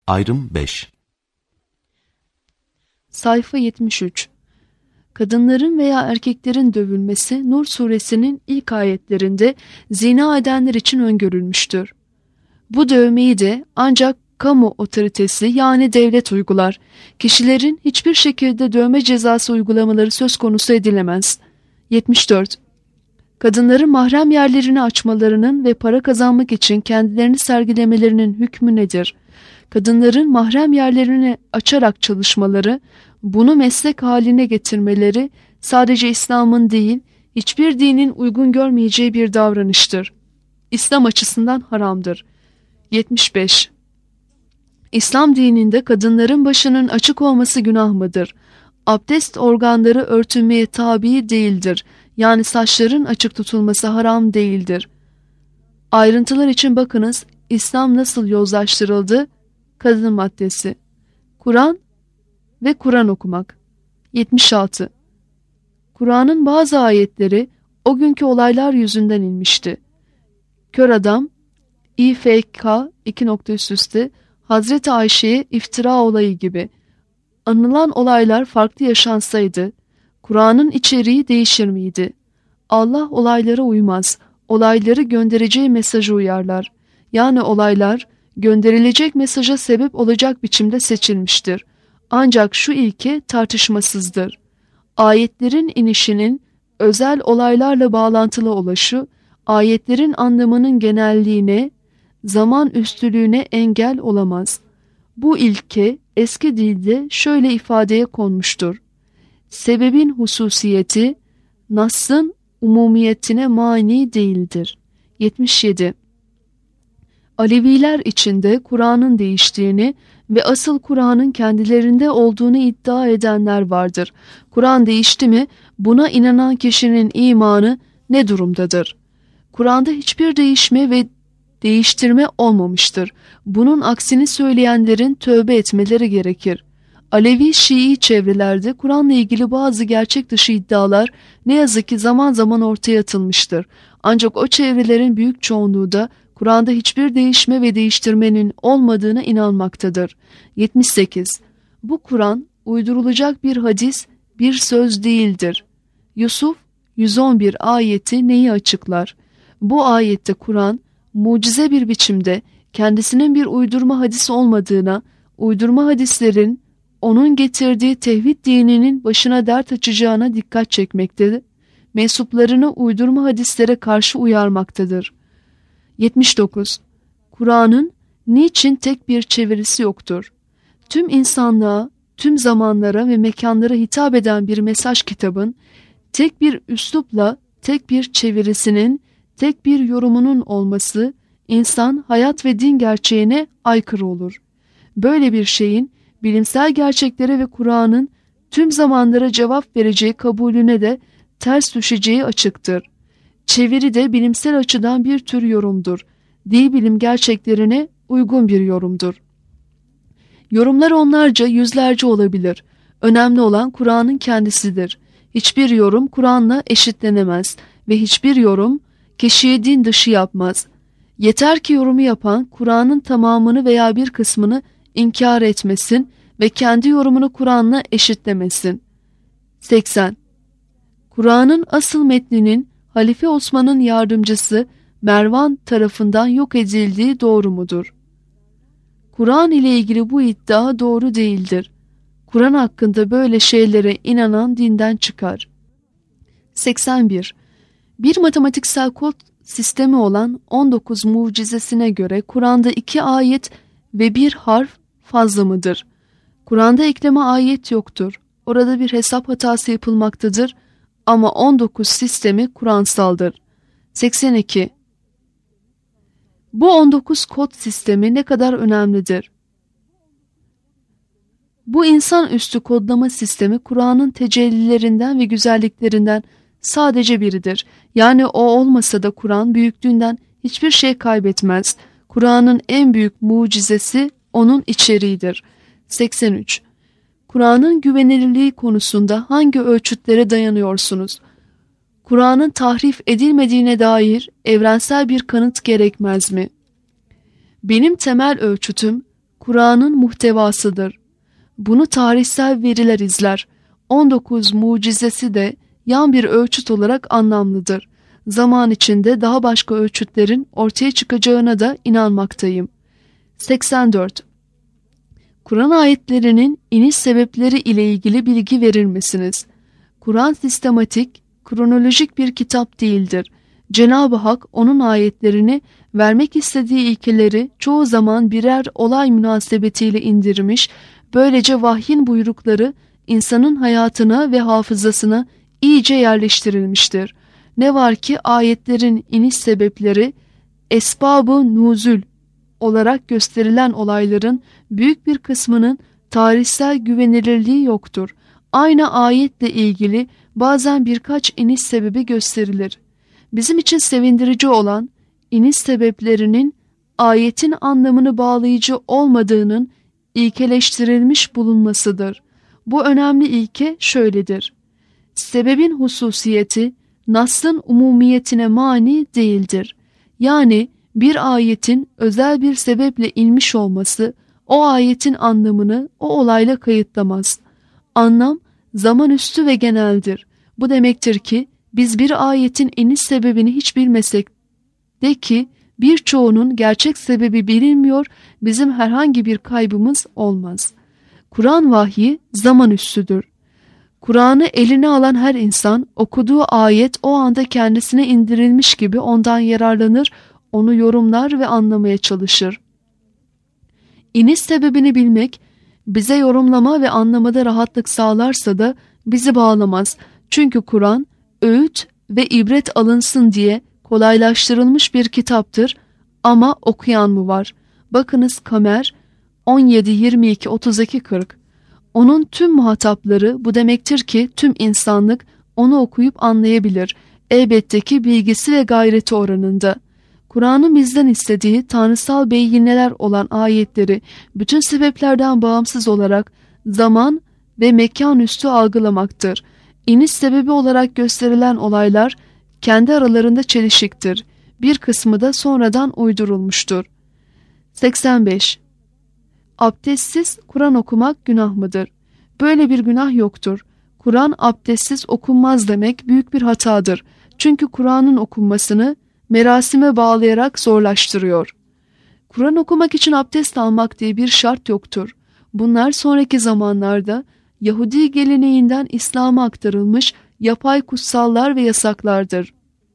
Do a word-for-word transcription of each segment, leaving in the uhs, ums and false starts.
Ayrım beş. Sayfa yetmiş üç. Kadınların veya erkeklerin dövülmesi Nur suresinin ilk ayetlerinde zina edenler için öngörülmüştür. Bu dövmeyi de ancak kamu otoritesi yani devlet uygular. Kişilerin hiçbir şekilde dövme cezası uygulamaları söz konusu edilemez. yetmiş dört. Kadınların mahrem yerlerini açmalarının ve para kazanmak için kendilerini sergilemelerinin hükmü nedir? Kadınların mahrem yerlerini açarak çalışmaları, bunu meslek haline getirmeleri sadece İslam'ın değil, hiçbir dinin uygun görmeyeceği bir davranıştır. İslam açısından haramdır. yetmiş beş. İslam dininde kadınların başının açık olması günah mıdır? Abdest organları örtünmeye tabi değildir. Yani saçların açık tutulması haram değildir. Ayrıntılar için bakınız, İslam nasıl yozlaştırıldı? Kadın maddesi. Kur'an ve Kur'an okumak. yetmiş altı. Kur'an'ın bazı ayetleri o günkü olaylar yüzünden inmişti. Kör adam, İ F K iki nokta üst üste Hazreti Ayşe'ye iftira olayı gibi. Anılan olaylar farklı yaşansaydı, Kur'an'ın içeriği değişir miydi? Allah olaylara uymaz, olayları göndereceği mesajı uyarlar. Yani olaylar, gönderilecek mesaja sebep olacak biçimde seçilmiştir. Ancak şu ilke tartışmasızdır. Ayetlerin inişinin özel olaylarla bağlantılı oluşu, ayetlerin anlamının genelliğine, zaman üstülüğüne engel olamaz. Bu ilke eski dilde şöyle ifadeye konmuştur. Sebebin hususiyeti, Nas'ın umumiyetine mani değildir. yetmiş yedi. Aleviler içinde Kur'an'ın değiştiğini ve asıl Kur'an'ın kendilerinde olduğunu iddia edenler vardır. Kur'an değişti mi, buna inanan kişinin imanı ne durumdadır? Kur'an'da hiçbir değişme ve değiştirme olmamıştır. Bunun aksini söyleyenlerin tövbe etmeleri gerekir. Alevi Şii çevrelerde Kur'an'la ilgili bazı gerçek dışı iddialar ne yazık ki zaman zaman ortaya atılmıştır. Ancak o çevrelerin büyük çoğunluğu da Kur'an'da hiçbir değişme ve değiştirmenin olmadığına inanmaktadır. yetmiş sekiz. Bu Kur'an uydurulacak bir hadis, bir söz değildir. Yusuf yüz on bir ayeti neyi açıklar? Bu ayette Kur'an mucize bir biçimde kendisinin bir uydurma hadis olmadığına, uydurma hadislerin onun getirdiği tevhid dininin başına dert açacağına dikkat çekmektedir. Mensuplarını uydurma hadislere karşı uyarmaktadır. yetmiş dokuz. Kur'an'ın niçin tek bir çevirisi yoktur? Tüm insanlığa, tüm zamanlara ve mekanlara hitap eden bir mesaj kitabın tek bir üslupla tek bir çevirisinin, tek bir yorumunun olması insan, hayat ve din gerçeğine aykırı olur. Böyle bir şeyin bilimsel gerçeklere ve Kur'an'ın tüm zamanlara cevap vereceği kabulüne de ters düşeceği açıktır. Çeviri de bilimsel açıdan bir tür yorumdur. Dil bilim gerçeklerine uygun bir yorumdur. Yorumlar onlarca, yüzlerce olabilir. Önemli olan Kur'an'ın kendisidir. Hiçbir yorum Kur'an'la eşitlenemez ve hiçbir yorum kişiyi din dışı yapmaz. Yeter ki yorumu yapan Kur'an'ın tamamını veya bir kısmını inkar etmesin ve kendi yorumunu Kur'an'la eşitlemesin. seksen. Kur'an'ın asıl metninin Halife Osman'ın yardımcısı Mervan tarafından yok edildiği doğru mudur? Kur'an ile ilgili bu iddia doğru değildir. Kur'an hakkında böyle şeylere inanan dinden çıkar. seksen bir. Bir matematiksel kod sistemi olan on dokuz mucizesine göre Kur'an'da iki ayet ve bir harf fazla mıdır? Kur'an'da ekleme ayet yoktur. Orada bir hesap hatası yapılmaktadır ama on dokuz sistemi Kur'ansaldır. seksen iki. Bu on dokuz kod sistemi ne kadar önemlidir? Bu insan üstü kodlama sistemi Kur'an'ın tecellilerinden ve güzelliklerinden sadece biridir. Yani o olmasa da Kur'an büyüklüğünden hiçbir şey kaybetmez. Kur'an'ın en büyük mucizesi onun içeriğidir. seksen üç. Kur'an'ın güvenilirliği konusunda hangi ölçütlere dayanıyorsunuz? Kur'an'ın tahrif edilmediğine dair evrensel bir kanıt gerekmez mi? Benim temel ölçütüm, Kur'an'ın muhtevasıdır. Bunu tarihsel veriler izler. on dokuz mucizesi de yan bir ölçüt olarak anlamlıdır. Zaman içinde daha başka ölçütlerin ortaya çıkacağına da inanmaktayım. seksen dört. Kur'an ayetlerinin iniş sebepleri ile ilgili bilgi verir misiniz? Kur'an sistematik, kronolojik bir kitap değildir. Cenab-ı Hak onun ayetlerini vermek istediği ilkeleri çoğu zaman birer olay münasebetiyle indirmiş, böylece vahyin buyrukları insanın hayatına ve hafızasına iyice yerleştirilmiştir. Ne var ki ayetlerin iniş sebepleri esbab-ı nuzul olarak gösterilen olayların büyük bir kısmının tarihsel güvenilirliği yoktur. Aynı ayetle ilgili bazen birkaç iniş sebebi gösterilir. Bizim için sevindirici olan iniş sebeplerinin ayetin anlamını bağlayıcı olmadığının ilkeleştirilmiş bulunmasıdır. Bu önemli ilke şöyledir: sebebin hususiyeti Nas'ın umumiyetine mani değildir. Yani bir ayetin özel bir sebeple inmiş olması o ayetin anlamını o olayla kayıtlamaz. Anlam zaman üstü ve geneldir. Bu demektir ki biz bir ayetin iniş sebebini hiç bilmesek de ki birçoğunun gerçek sebebi bilinmiyor, bizim herhangi bir kaybımız olmaz. Kur'an vahyi zaman üstüdür. Kur'an'ı eline alan her insan okuduğu ayet o anda kendisine indirilmiş gibi ondan yararlanır, onu yorumlar ve anlamaya çalışır. İniş sebebini bilmek bize yorumlama ve anlamada rahatlık sağlarsa da bizi bağlamaz. Çünkü Kur'an öğüt ve ibret alınsın diye kolaylaştırılmış bir kitaptır ama okuyan mı var? Bakınız Kamer on yedi yirmi iki otuz iki kırk. Onun tüm muhatapları, bu demektir ki tüm insanlık onu okuyup anlayabilir. Elbette ki bilgisi ve gayreti oranında. Kur'an'ın bizden istediği tanrısal beyinneler olan ayetleri bütün sebeplerden bağımsız olarak zaman ve mekan üstü algılamaktır. İniş sebebi olarak gösterilen olaylar kendi aralarında çelişiktir. Bir kısmı da sonradan uydurulmuştur. seksen beş. Abdestsiz Kur'an okumak günah mıdır? Böyle bir günah yoktur. Kur'an abdestsiz okunmaz demek büyük bir hatadır. Çünkü Kur'an'ın okunmasını merasime bağlayarak zorlaştırıyor. Kur'an okumak için abdest almak diye bir şart yoktur. Bunlar sonraki zamanlarda Yahudi geleneğinden İslam'a aktarılmış yapay kutsallar ve yasaklardır.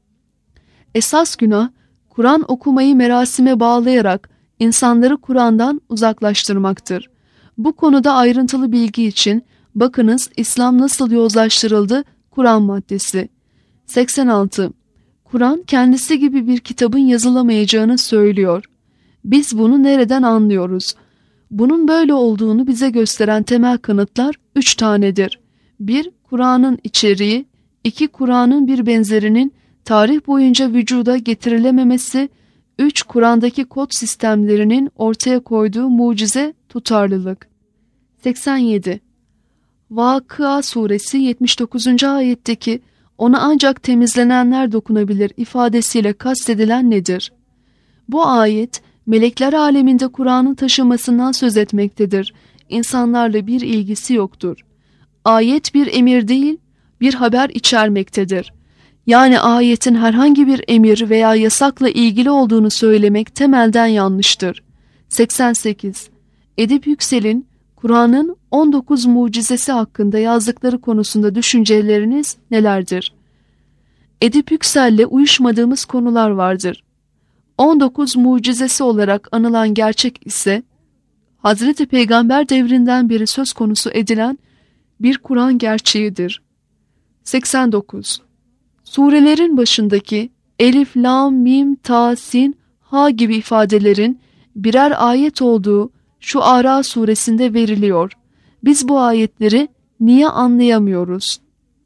Esas günah, Kur'an okumayı merasime bağlayarak insanları Kur'an'dan uzaklaştırmaktır. Bu konuda ayrıntılı bilgi için bakınız İslam nasıl yozlaştırıldı Kur'an maddesi. seksen altı. Kur'an kendisi gibi bir kitabın yazılamayacağını söylüyor. Biz bunu nereden anlıyoruz? Bunun böyle olduğunu bize gösteren temel kanıtlar üç tanedir. bir. Kur'an'ın içeriği. iki. Kur'an'ın bir benzerinin tarih boyunca vücuda getirilememesi. üç. Kur'an'daki kod sistemlerinin ortaya koyduğu mucize tutarlılık. seksen yedi. Vakıa suresi yetmiş dokuzuncu ayetteki ona ancak temizlenenler dokunabilir ifadesiyle kastedilen nedir? Bu ayet melekler aleminde Kur'an'ın taşımasından söz etmektedir. İnsanlarla bir ilgisi yoktur. Ayet bir emir değil, bir haber içermektedir. Yani ayetin herhangi bir emir veya yasakla ilgili olduğunu söylemek temelden yanlıştır. seksen sekiz. Edip Yüksel'in Kur'an'ın on dokuz mucizesi hakkında yazdıkları konusunda düşünceleriniz nelerdir? Edip Yüksel'le uyuşmadığımız konular vardır. on dokuz mucizesi olarak anılan gerçek ise Hazreti Peygamber devrinden beri söz konusu edilen bir Kur'an gerçeğidir. seksen dokuz. Surelerin başındaki elif, lam, mim, ta, sin, ha gibi ifadelerin birer ayet olduğu şu Ara suresinde veriliyor. Biz bu ayetleri niye anlayamıyoruz?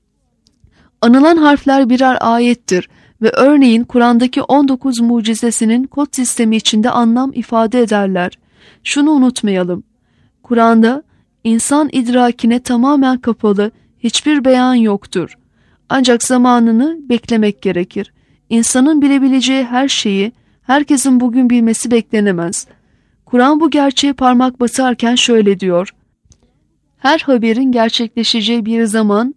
Anılan harfler birer ayettir ve örneğin Kur'an'daki on dokuz mucizesinin kod sistemi içinde anlam ifade ederler. Şunu unutmayalım. Kur'an'da insan idrakine tamamen kapalı hiçbir beyan yoktur. Ancak zamanını beklemek gerekir. İnsanın bilebileceği her şeyi herkesin bugün bilmesi beklenemez. Kur'an bu gerçeğe parmak basarken şöyle diyor: her haberin gerçekleşeceği bir zaman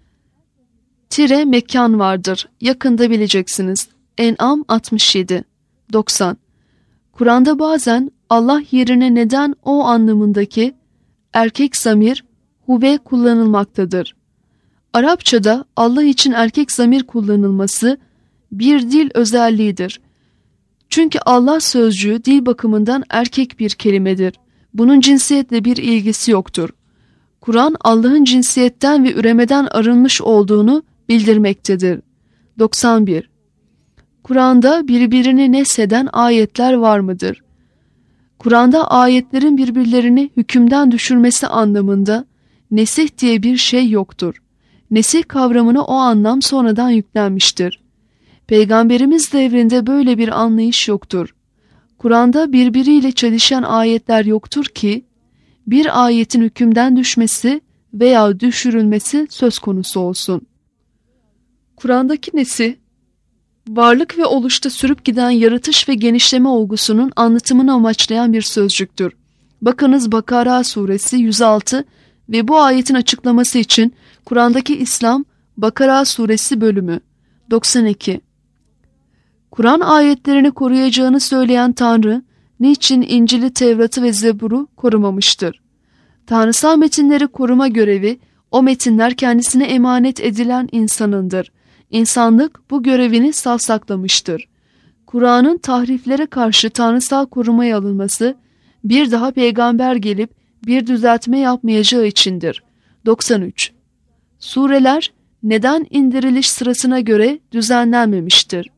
tire mekan vardır. Yakında bileceksiniz. En'am altmış yedi doksan. Kur'an'da bazen Allah yerine neden o anlamındaki erkek zamir huve kullanılmaktadır. Arapçada Allah için erkek zamir kullanılması bir dil özelliğidir. Çünkü Allah sözcüğü dil bakımından erkek bir kelimedir. Bunun cinsiyetle bir ilgisi yoktur. Kur'an Allah'ın cinsiyetten ve üremeden arınmış olduğunu bildirmektedir. doksan bir. Kur'an'da birbirini nesheden ayetler var mıdır? Kur'an'da ayetlerin birbirlerini hükümden düşürmesi anlamında nesih diye bir şey yoktur. Nesih kavramına o anlam sonradan yüklenmiştir. Peygamberimiz devrinde böyle bir anlayış yoktur. Kur'an'da birbiriyle çelişen ayetler yoktur ki bir ayetin hükümden düşmesi veya düşürülmesi söz konusu olsun. Kur'an'daki nesih, varlık ve oluşta sürüp giden yaratış ve genişleme olgusunun anlatımını amaçlayan bir sözcüktür. Bakınız Bakara suresi yüz altı ve bu ayetin açıklaması için Kur'an'daki İslam Bakara suresi bölümü doksan iki. Kur'an ayetlerini koruyacağını söyleyen Tanrı, niçin İncil'i, Tevrat'ı ve Zebur'u korumamıştır? Tanrısal metinleri koruma görevi, o metinler kendisine emanet edilen insanındır. İnsanlık bu görevini savsaklamıştır. Kur'an'ın tahriflere karşı tanrısal korumaya alınması, bir daha peygamber gelip bir düzeltme yapmayacağı içindir. doksan üç. Sureler neden indiriliş sırasına göre düzenlenmemiştir?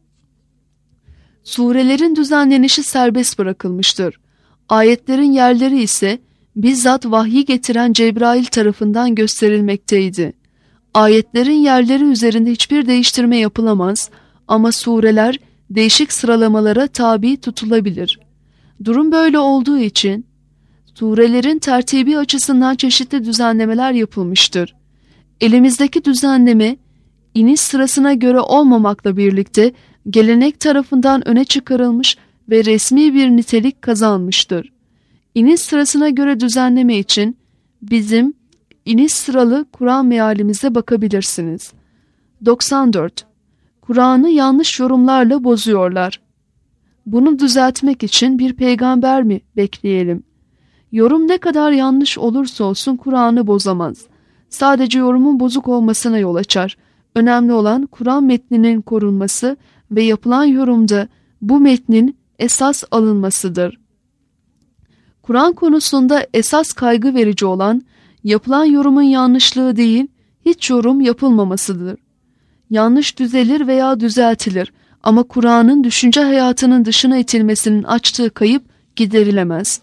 Surelerin düzenlenişi serbest bırakılmıştır. Ayetlerin yerleri ise bizzat vahyi getiren Cebrail tarafından gösterilmekteydi. Ayetlerin yerleri üzerinde hiçbir değiştirme yapılamaz ama sureler değişik sıralamalara tabi tutulabilir. Durum böyle olduğu için surelerin tertibi açısından çeşitli düzenlemeler yapılmıştır. Elimizdeki düzenleme iniş sırasına göre olmamakla birlikte gelenek tarafından öne çıkarılmış ve resmi bir nitelik kazanmıştır. İniş sırasına göre düzenleme için bizim iniş sıralı Kur'an mealimize bakabilirsiniz. doksan dört. Kur'an'ı yanlış yorumlarla bozuyorlar. Bunu düzeltmek için bir peygamber mi bekleyelim? Yorum ne kadar yanlış olursa olsun Kur'an'ı bozamaz. Sadece yorumun bozuk olmasına yol açar. Önemli olan Kur'an metninin korunması ve yapılan yorumda bu metnin esas alınmasıdır. Kur'an konusunda esas kaygı verici olan yapılan yorumun yanlışlığı değil, hiç yorum yapılmamasıdır. Yanlış düzelir veya düzeltilir ama Kur'an'ın düşünce hayatının dışına itilmesinin açtığı kayıp giderilemez.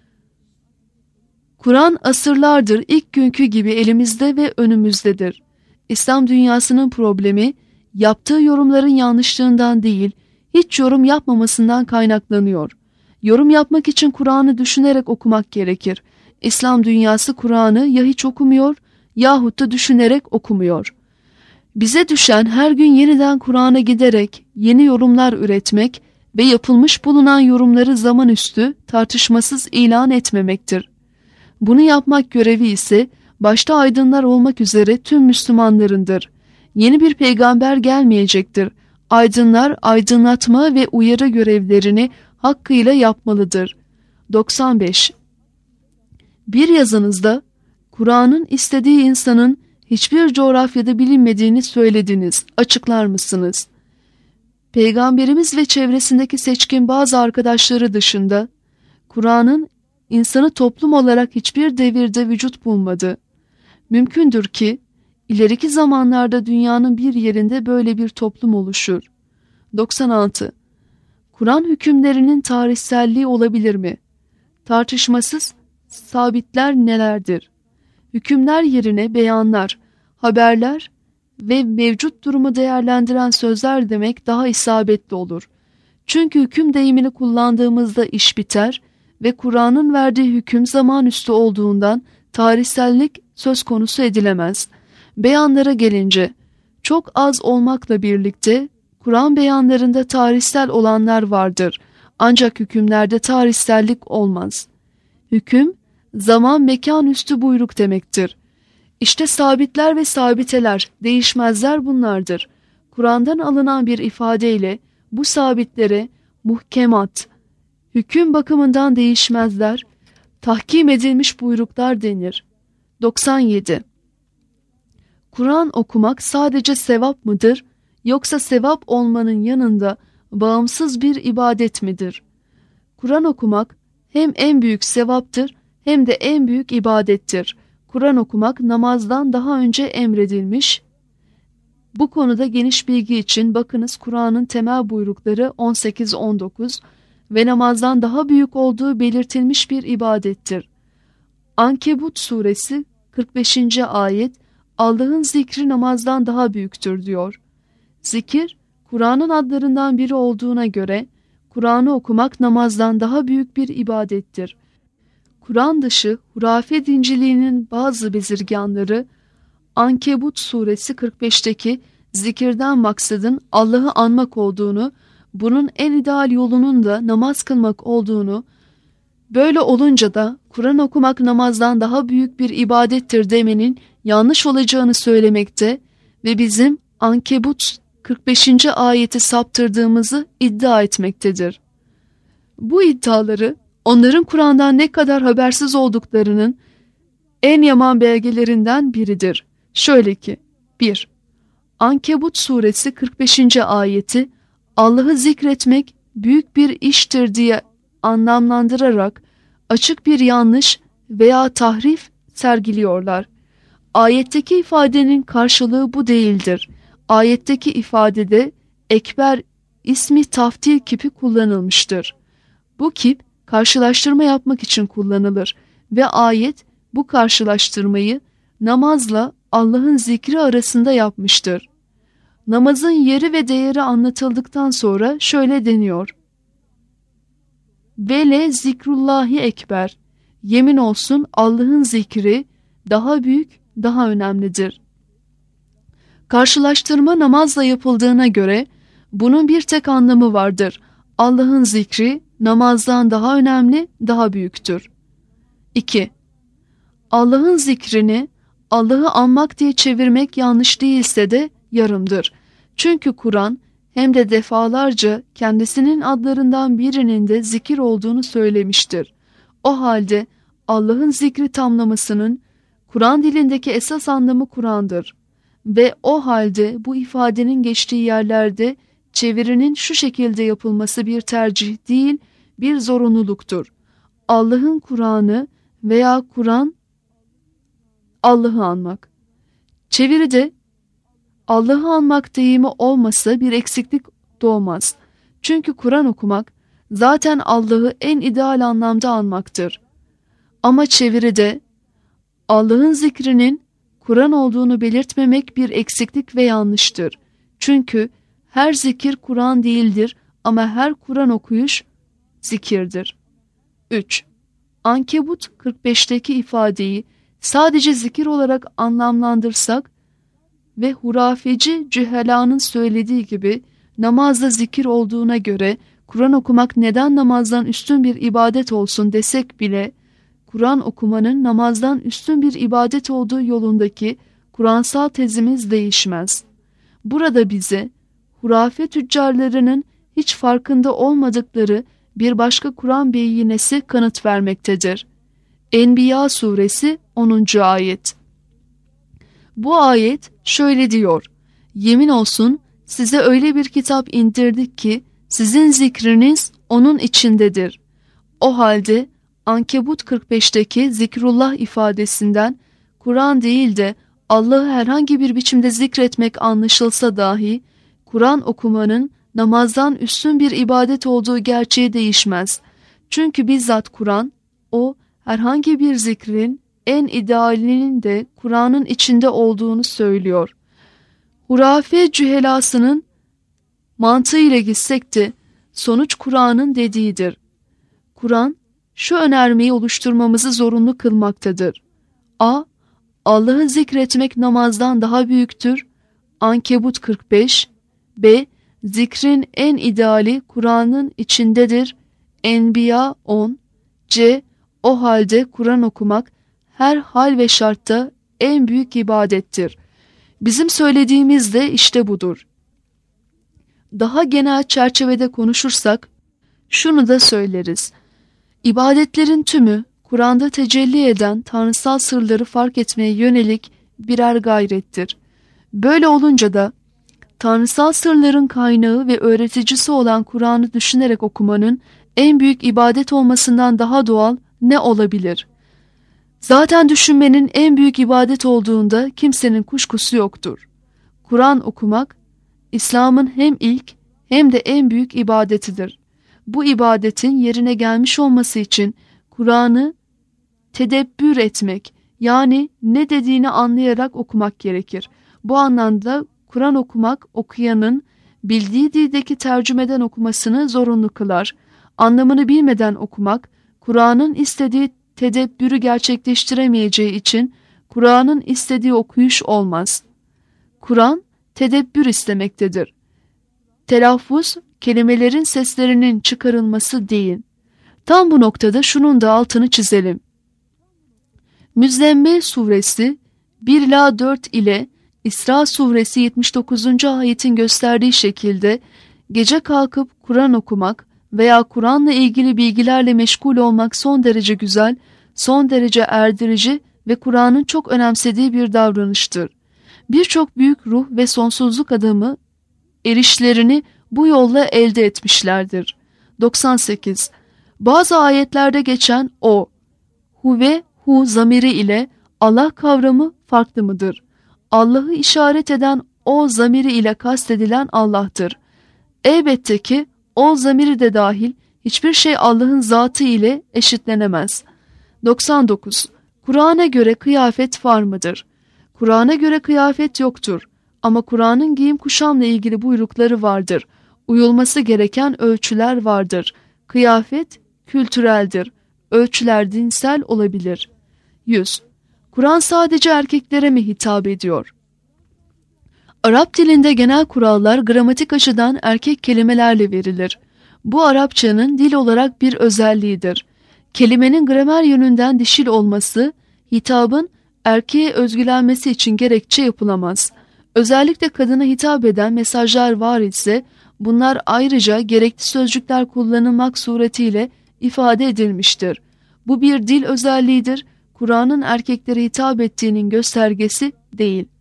Kur'an asırlardır ilk günkü gibi elimizde ve önümüzdedir. İslam dünyasının problemi yaptığı yorumların yanlışlığından değil, hiç yorum yapmamasından kaynaklanıyor. Yorum yapmak için Kur'an'ı düşünerek okumak gerekir. İslam dünyası Kur'an'ı ya hiç okumuyor yahut da düşünerek okumuyor. Bize düşen her gün yeniden Kur'an'a giderek yeni yorumlar üretmek ve yapılmış bulunan yorumları zamanüstü tartışmasız ilan etmemektir. Bunu yapmak görevi ise başta aydınlar olmak üzere tüm Müslümanlarındır. Yeni bir peygamber gelmeyecektir. Aydınlar aydınlatma ve uyarı görevlerini hakkıyla yapmalıdır. doksan beş. Bir yazınızda Kur'an'ın istediği insanın hiçbir coğrafyada bilinmediğini söylediniz. Açıklar mısınız? Peygamberimiz ve çevresindeki seçkin bazı arkadaşları dışında Kur'an'ın insanı toplum olarak hiçbir devirde vücut bulmadı. Mümkündür ki ileriki zamanlarda dünyanın bir yerinde böyle bir toplum oluşur. doksan altı. Kur'an hükümlerinin tarihselliği olabilir mi? Tartışmasız sabitler nelerdir? Hükümler yerine beyanlar, haberler ve mevcut durumu değerlendiren sözler demek daha isabetli olur. Çünkü hüküm deyimini kullandığımızda iş biter ve Kur'an'ın verdiği hüküm zamanüstü olduğundan tarihsellik söz konusu edilemez. Beyanlara gelince, çok az olmakla birlikte Kur'an beyanlarında tarihsel olanlar vardır. Ancak hükümlerde tarihsellik olmaz. Hüküm, zaman mekan üstü buyruk demektir. İşte sabitler ve sabiteler, değişmezler bunlardır. Kur'an'dan alınan bir ifadeyle bu sabitlere muhkemat, hüküm bakımından değişmezler, tahkim edilmiş buyruklar denir. doksan yedi. Kur'an okumak sadece sevap mıdır, yoksa sevap olmanın yanında bağımsız bir ibadet midir? Kur'an okumak hem en büyük sevaptır hem de en büyük ibadettir. Kur'an okumak namazdan daha önce emredilmiş. Bu konuda geniş bilgi için bakınız Kur'an'ın temel buyrukları on sekiz on dokuz ve namazdan daha büyük olduğu belirtilmiş bir ibadettir. Ankebut suresi kırk beşinci ayet Allah'ın zikri namazdan daha büyüktür diyor. Zikir, Kur'an'ın adlarından biri olduğuna göre Kur'an'ı okumak namazdan daha büyük bir ibadettir. Kur'an dışı hurafe dinciliğinin bazı bezirganları Ankebut suresi kırk beşteki zikirden maksadın Allah'ı anmak olduğunu, bunun en ideal yolunun da namaz kılmak olduğunu, böyle olunca da Kur'an okumak namazdan daha büyük bir ibadettir demenin yanlış olacağını söylemekte ve bizim Ankebut kırk beşinci ayeti saptırdığımızı iddia etmektedir. Bu iddiaları onların Kur'an'dan ne kadar habersiz olduklarının en yaman belgelerinden biridir. Şöyle ki, bir. Ankebut suresi kırk beşinci ayeti Allah'ı zikretmek büyük bir iştir diye anlamlandırarak açık bir yanlış veya tahrif sergiliyorlar. Ayetteki ifadenin karşılığı bu değildir. Ayetteki ifadede ekber ismi taftil kipi kullanılmıştır. Bu kip karşılaştırma yapmak için kullanılır ve ayet bu karşılaştırmayı namazla Allah'ın zikri arasında yapmıştır. Namazın yeri ve değeri anlatıldıktan sonra şöyle deniyor. Vele zikrullahi ekber. Yemin olsun Allah'ın zikri daha büyük, daha önemlidir. Karşılaştırma namazla yapıldığına göre bunun bir tek anlamı vardır. Allah'ın zikri namazdan daha önemli, daha büyüktür. iki. Allah'ın zikrini Allah'ı anmak diye çevirmek yanlış değilse de yarımdır. Çünkü Kur'an hem de defalarca kendisinin adlarından birinin de zikir olduğunu söylemiştir. O halde Allah'ın zikri tamlamasının Kur'an dilindeki esas anlamı Kur'an'dır. Ve o halde bu ifadenin geçtiği yerlerde çevirinin şu şekilde yapılması bir tercih değil, bir zorunluluktur. Allah'ın Kur'an'ı veya Kur'an Allah'ı anmak. Çeviride Allah'ı anmak deyimi olmasa bir eksiklik doğmaz. Çünkü Kur'an okumak zaten Allah'ı en ideal anlamda anmaktır. Ama çeviride Allah'ın zikrinin Kur'an olduğunu belirtmemek bir eksiklik ve yanlıştır. Çünkü her zikir Kur'an değildir ama her Kur'an okuyuş zikirdir. üç. Ankebut kırk beşteki ifadeyi sadece zikir olarak anlamlandırsak ve hurafeci cühelanın söylediği gibi namazda zikir olduğuna göre Kur'an okumak neden namazdan üstün bir ibadet olsun desek bile Kur'an okumanın namazdan üstün bir ibadet olduğu yolundaki Kur'ansal tezimiz değişmez. Burada bize hurafe tüccarlarının hiç farkında olmadıkları bir başka Kur'an beyinesi kanıt vermektedir. Enbiya suresi onuncu ayet. Bu ayet şöyle diyor: Yemin olsun size öyle bir kitap indirdik ki sizin zikriniz onun içindedir. O halde Ankebut kırk beşteki zikrullah ifadesinden Kur'an değil de Allah'ı herhangi bir biçimde zikretmek anlaşılsa dahi Kur'an okumanın namazdan üstün bir ibadet olduğu gerçeği değişmez. Çünkü bizzat Kur'an, o herhangi bir zikrin en idealinin de Kur'an'ın içinde olduğunu söylüyor. Hurafe cühelasının mantığıyla gitsek de sonuç Kur'an'ın dediğidir. Kur'an şu önermeyi oluşturmamızı zorunlu kılmaktadır. A. Allah'ı zikretmek namazdan daha büyüktür. Ankebut kırk beş. B. Zikrin en ideali Kur'an'ın içindedir. Enbiya on. C. O halde Kur'an okumak her hal ve şartta en büyük ibadettir. Bizim söylediğimiz de işte budur. Daha genel çerçevede konuşursak şunu da söyleriz. İbadetlerin tümü Kur'an'da tecelli eden tanrısal sırları fark etmeye yönelik birer gayrettir. Böyle olunca da tanrısal sırların kaynağı ve öğreticisi olan Kur'an'ı düşünerek okumanın en büyük ibadet olmasından daha doğal ne olabilir? Zaten düşünmenin en büyük ibadet olduğunda kimsenin kuşkusu yoktur. Kur'an okumak, İslam'ın hem ilk hem de en büyük ibadetidir. Bu ibadetin yerine gelmiş olması için Kur'an'ı tedebbür etmek, yani ne dediğini anlayarak okumak gerekir. Bu anlamda Kur'an okumak, okuyanın bildiği dildeki tercümeden okumasını zorunlu kılar. Anlamını bilmeden okumak, Kur'an'ın istediği tedebbürü gerçekleştiremeyeceği için Kur'an'ın istediği okuyuş olmaz. Kur'an, tedebbür istemektedir. Telaffuz, kelimelerin seslerinin çıkarılması değil. Tam bu noktada şunun da altını çizelim. Müzzemmil suresi bir ila dört ile İsra suresi yetmiş dokuzuncu ayetin gösterdiği şekilde gece kalkıp Kur'an okumak veya Kur'an'la ilgili bilgilerle meşgul olmak son derece güzel, son derece erdirici ve Kur'an'ın çok önemsediği bir davranıştır. Birçok büyük ruh ve sonsuzluk adamı erişlerini bu yolla elde etmişlerdir. doksan sekiz. Bazı ayetlerde geçen o, hu ve hu zamiri ile Allah kavramı farklı mıdır? Allah'ı işaret eden o zamiri ile kastedilen Allah'tır. Elbette ki o zamiri de dahil hiçbir şey Allah'ın zatı ile eşitlenemez. doksan dokuz. Kur'an'a göre kıyafet var mıdır? Kur'an'a göre kıyafet yoktur. Ama Kur'an'ın giyim kuşamla ilgili buyrukları vardır. Uyulması gereken ölçüler vardır. Kıyafet kültüreldir. Ölçüler dinsel olabilir. yüz. Kur'an sadece erkeklere mi hitap ediyor? Arap dilinde genel kurallar gramatik açıdan erkek kelimelerle verilir. Bu Arapçanın dil olarak bir özelliğidir. Kelimenin gramer yönünden dişil olması, hitabın erkeğe özgülenmesi için gerekçe yapılamaz. Özellikle kadına hitap eden mesajlar var ise, bunlar ayrıca gerekli sözcükler kullanılmak suretiyle ifade edilmiştir. Bu bir dil özelliğidir. Kur'an'ın erkeklere hitap ettiğinin göstergesi değil.